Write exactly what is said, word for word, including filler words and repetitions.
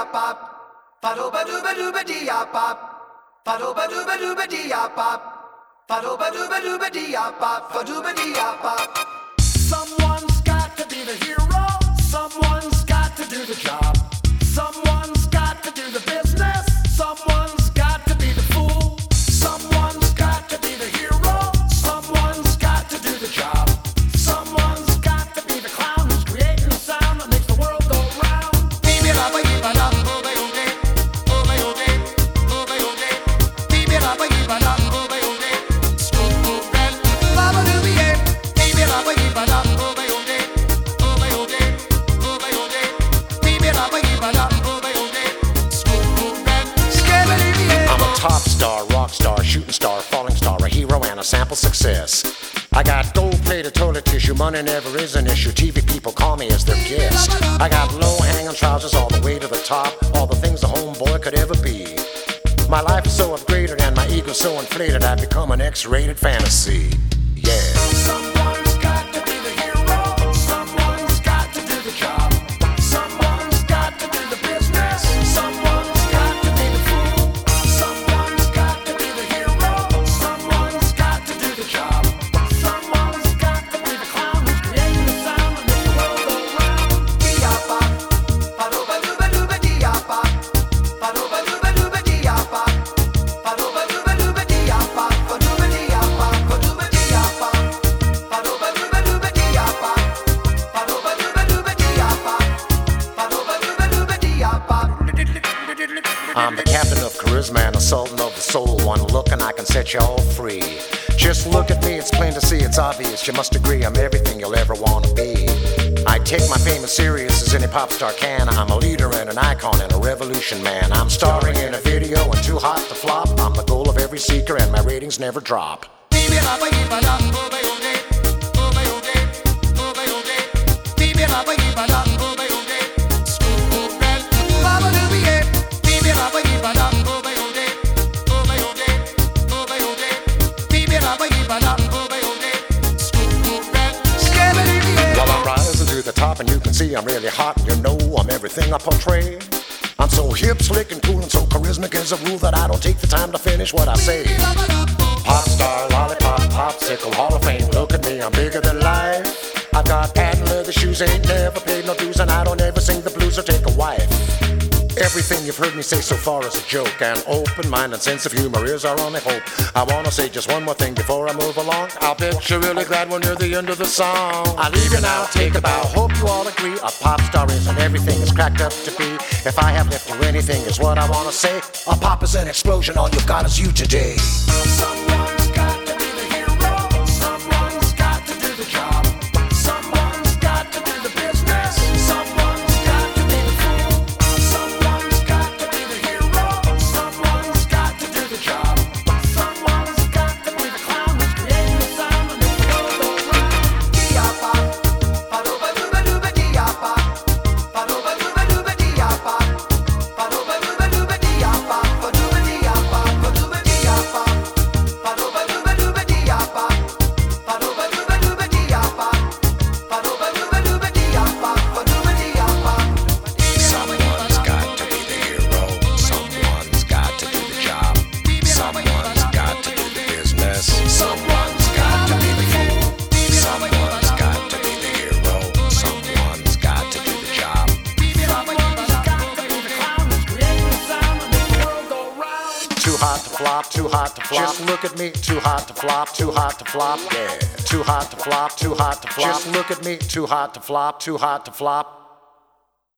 pop. Fado ba doo ba doo ba dee pop. Fado ba doo ba doo ba dee pop. Fado ba doo ba doo ba dee pop. Fado ba dee pop. Someone's got to be the hero. Someone's got to do the job. Someone's got to do the business. Someone's got to be the fool. Someone's got to be the hero. Someone's got to do the job. Someone's got to be the clown who's creating the sound that makes the world go round. Top star, rock star, shooting star, falling star, a hero and a sample success. I got gold-plated toilet tissue, money never is an issue. T V people call me as their guest. I got low-hanging trousers all the way to the top, all the things a homeboy could ever be. My life is so upgraded and my ego so inflated, I've become an X-rated fantasy. Yeah. Someone's got to be the hero. Someone's got to do the job. Someone's got to do the business. Someone's got to be the fool. Someone's got to be the hero. Someone's got to do the job. Someone's got to be the clown who's creating the sound that makes the world go round. Dee pop. Fado ba doo ba doo ba dee pop. Fado ba doo ba doo ba dee pop. Fado ba doo ba doo ba dee pop. Fado ba dee pop. Fado ba dee pop. Fado ba doo ba doo ba dee pop. Fado ba doo ba doo ba dee pop. Fado ba doo ba doo ba dee pop. I'm the captain of charisma and the sultan of the soul. One look and I can set you all free. Just look at me, it's plain to see, it's obvious. You must agree I'm everything you'll ever want to be. I take my fame as serious as any pop star can. I'm a leader and an icon and a revolution man. I'm starring in a video and too hot to flop. I'm the goal of every seeker and my ratings never drop. Well, I'm rising to the top and you can see I'm really hot. And you know I'm everything I portray. I'm so hip, slick, and cool and so charismatic as a rule that I don't take the time to finish what I say. Pop star, lollipop, popsicle, Hall of Fame. Look at me, I'm bigger than life. I've got patent leather shoes, ain't never paid no dues, and I don't ever sing the blues or take a wife. Everything you've heard me say so far is a joke. An open mind and sense of humor is our only hope. I wanna say just one more thing before I move along. I'll bet you're really glad when you're the end of the song. I'll leave you now, take a bow. Hope you all agree a pop star isn't everything it's cracked up to be. If I have left you anything is what I wanna say. A pop is an explosion, all you've got is you today. Someone's got to be the hero. Someone's got to do the job. Someone's got to do the business. Someone's got to be the fool. Someone's got to be the hero. Someone's got to do the job. Someone's got to be the clown who's creating the sound that makes the world go round. Dee pop. Fado ba doo ba doo ba dee pop. Fado ba doo ba doo ba dee pop. Fado ba doo ba doo ba dee pop. Fado ba dee pop. Fado ba dee pop. Fado ba doo ba doo ba dee pop. Fado ba doo ba doo ba dee pop. Fado ba doo ba doo ba dee pop. Fado ba dee pop. Someone's got to be the hero. Someone's got to do the job. Someone's got to do the business. Someone's got to be the fool. Someone's got to be the hero. Someone's got to do the job. Someone's got to be the clown who's creating the sound that makes the world go round. Too hot to flop, too hot to flop. Just look at me, too hot to flop, too hot to flop. Yeah. Too hot to flop, too hot to flop. Just look at me, too hot to flop, too hot to flop.